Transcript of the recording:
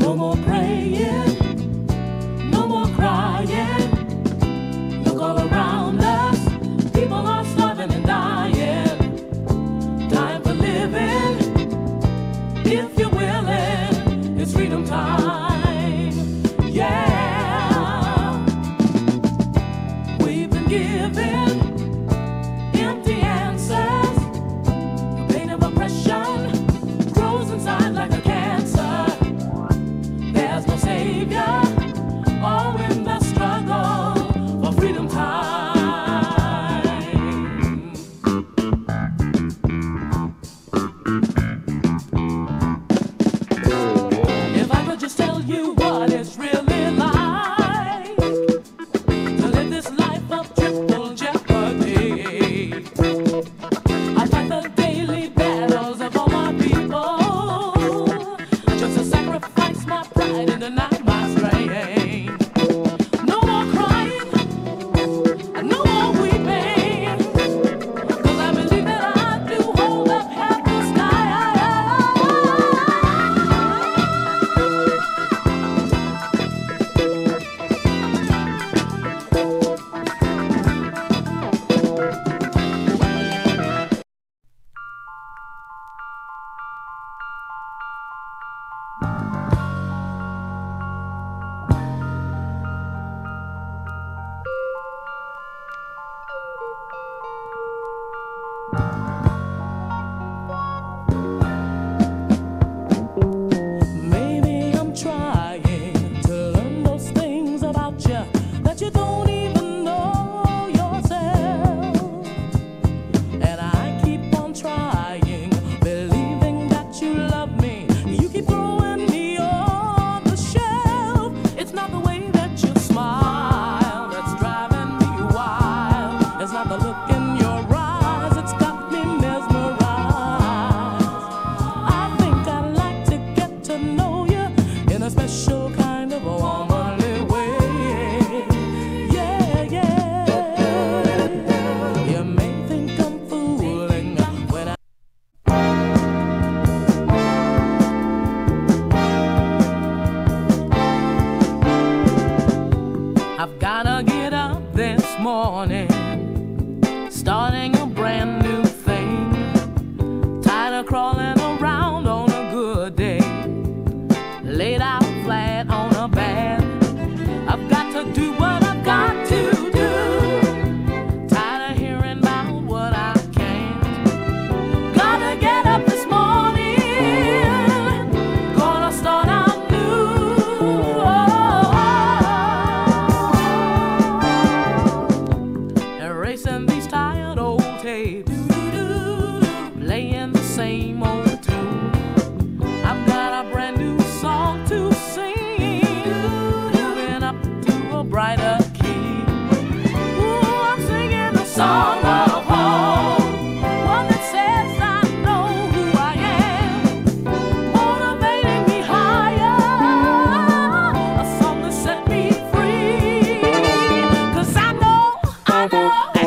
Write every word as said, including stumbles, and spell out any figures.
No more praying, no more crying. Look all around us, people are starving and dying. Time for living, if you're willing, it's freedom time. Yeah, we've been given empty answers. The pain of oppression grows inside like a cancer. There's no savior, all in the struggle for freedom time. If I could just tell you what it's really like to live this life of triple jeopardy. I fight the daily battles of all my people, just to sacrifice my pride and deny my strength. No more crying, no more weeping, 'cause I believe that I do hold up half the sky. Maybe I'm trying to learn those things about you that you don't even know yourself. And I keep on trying, believing that you love me. You keep throwing me on the shelf. It's not the way that you smile that's driving me wild. It's not the look in your eyes, it's got me mesmerized. I think I'd like to get to know you in a special kind of a womanly way. Yeah, yeah. You may think I'm fooling when I I've gotta get up this morning, starting a brand new thing. Tired of crawling around on a good day, laid out flat on a bed. I've got to do what I've got to do. Tired of hearing about what I can't. Gotta get up this morning, gonna start out new. Erasing these tired old tapes, playing the same old tune. I've got a brand new song to sing, moving up to a brighter key. Ooh, I'm singing the song of home, one that says I know who I am, motivating me higher, a song that set me free. 'Cause I know, I know